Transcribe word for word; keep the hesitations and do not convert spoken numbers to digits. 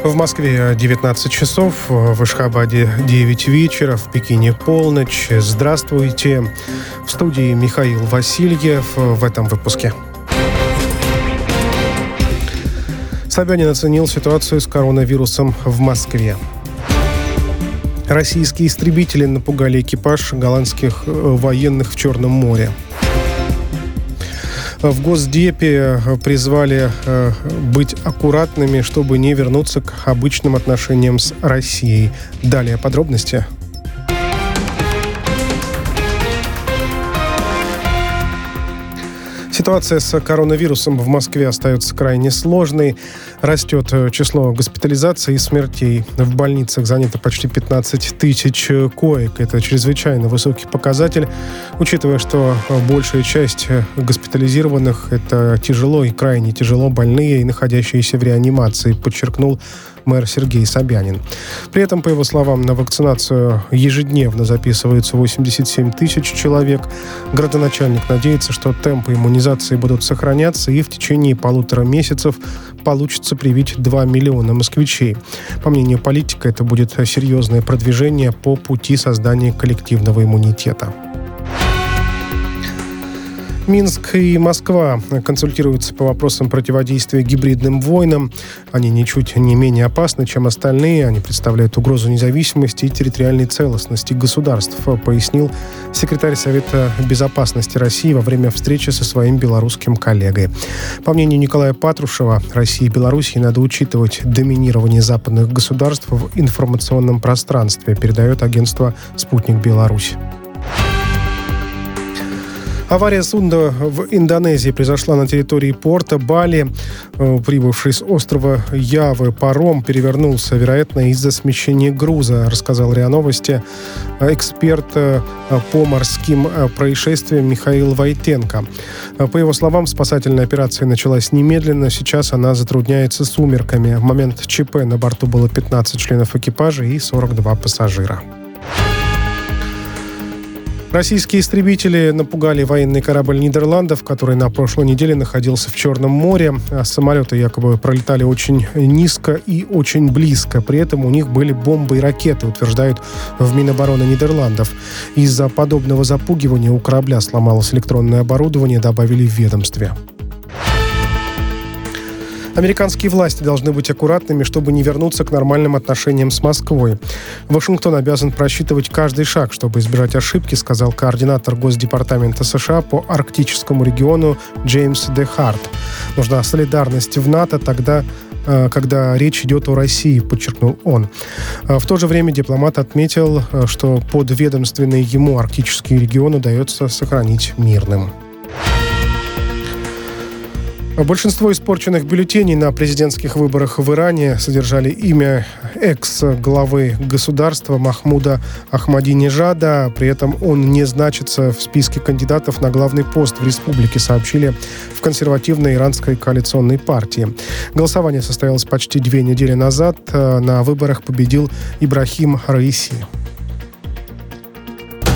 В Москве девятнадцать часов, в Ашхабаде девять вечера, в Пекине полночь. Здравствуйте. В студии Михаил Васильев в этом выпуске. Собянин оценил ситуацию с коронавирусом в Москве. Российские истребители напугали экипаж голландских военных в Черном море. В Госдепе призвали быть аккуратными, чтобы не вернуться к обычным отношениям с Россией. Далее подробности. Ситуация с коронавирусом в Москве остается крайне сложной. Растет число госпитализаций и смертей. В больницах занято почти пятнадцать тысяч коек. Это чрезвычайно высокий показатель, учитывая, что большая часть госпитализированных – это тяжело и крайне тяжело больные и находящиеся в реанимации, подчеркнул мэр Сергей Собянин. При этом, по его словам, на вакцинацию ежедневно записываются восемьдесят семь тысяч человек. Градоначальник надеется, что темпы иммунизации будут сохраняться и в течение полутора месяцев получится привить два миллиона москвичей. По мнению политика, это будет серьезное продвижение по пути создания коллективного иммунитета. Минск и Москва консультируются по вопросам противодействия гибридным войнам. Они ничуть не менее опасны, чем остальные. Они представляют угрозу независимости и территориальной целостности государств, пояснил секретарь Совета безопасности России во время встречи со своим белорусским коллегой. По мнению Николая Патрушева, России и Белоруссии надо учитывать доминирование западных государств в информационном пространстве, передает агентство «Спутник Беларусь». Авария судна в Индонезии произошла на территории порта Бали. Прибывший с острова Явы паром перевернулся, вероятно, из-за смещения груза, рассказал РИА Новости эксперт по морским происшествиям Михаил Войтенко. По его словам, спасательная операция началась немедленно. Сейчас она затрудняется сумерками. В момент ЧП на борту было пятнадцать членов экипажа и сорок два пассажира. Российские истребители напугали военный корабль Нидерландов, который на прошлой неделе находился в Черном море. Самолеты якобы пролетали очень низко и очень близко. При этом у них были бомбы и ракеты, утверждают в Минобороны Нидерландов. Из-за подобного запугивания у корабля сломалось электронное оборудование, добавили в ведомстве. Американские власти должны быть аккуратными, чтобы не вернуться к нормальным отношениям с Москвой. Вашингтон обязан просчитывать каждый шаг, чтобы избежать ошибки, сказал координатор Госдепартамента США по арктическому региону Джеймс Дехарт. Нужна солидарность в НАТО тогда, когда речь идет о России, подчеркнул он. В то же время дипломат отметил, что подведомственный ему арктический регион удается сохранить мирным. Большинство испорченных бюллетеней на президентских выборах в Иране содержали имя экс-главы государства Махмуда Ахмадинежада. При этом он не значится в списке кандидатов на главный пост в республике, сообщили в консервативной иранской коалиционной партии. Голосование состоялось почти две недели назад. На выборах победил Ибрахим Раиси.